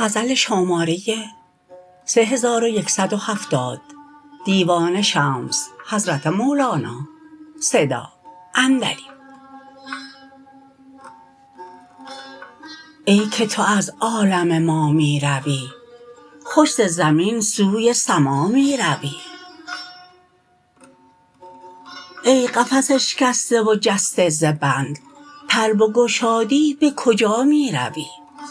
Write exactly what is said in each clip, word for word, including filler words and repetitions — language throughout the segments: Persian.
غزل شماره سه هزار و یکصد و هفتاد دیوان شمس حضرت مولانا صدا اندری. ای که تو از عالم ما می روی، خوش ز زمین سوی سما می روی. ای قفس اشکسته و جسته ز بند، پر بگشادی به کجا می روی؟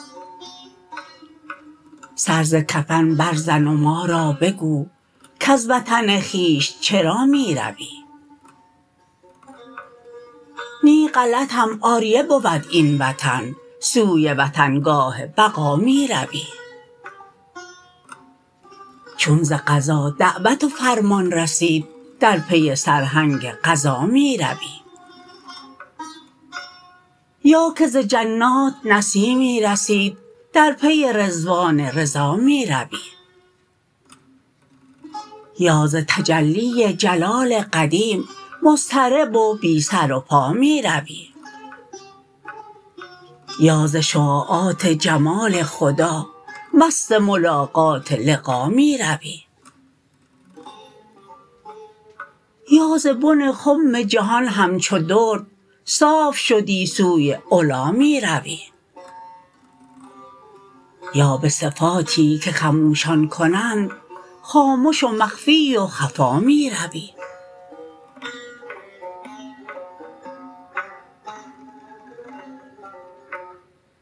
سر ز کفن برزن و ما را بگو، کز وطن خویش چرا می روی؟ نی غلطم عاریه بود این وطن، سوی وطنگاه بقا می روی. چون ز قضا دعوت و فرمان رسید، در پی سرهنگ قضا می روی. یا که ز جنات نسیمی رسید، در پی رضوان رضا می روی. یا ز تجلی جلال قدیم، مضطرب و بی سر و پا می روی. یا ز شعاعات جمال خدا، مست ملاقات لقا می روی. یا ز بن خم جهان همچو درد، صاف شدی سوی علا می روی. یا به صفاتی که خموشان کنند، خامش و مخفی و خفا می روی.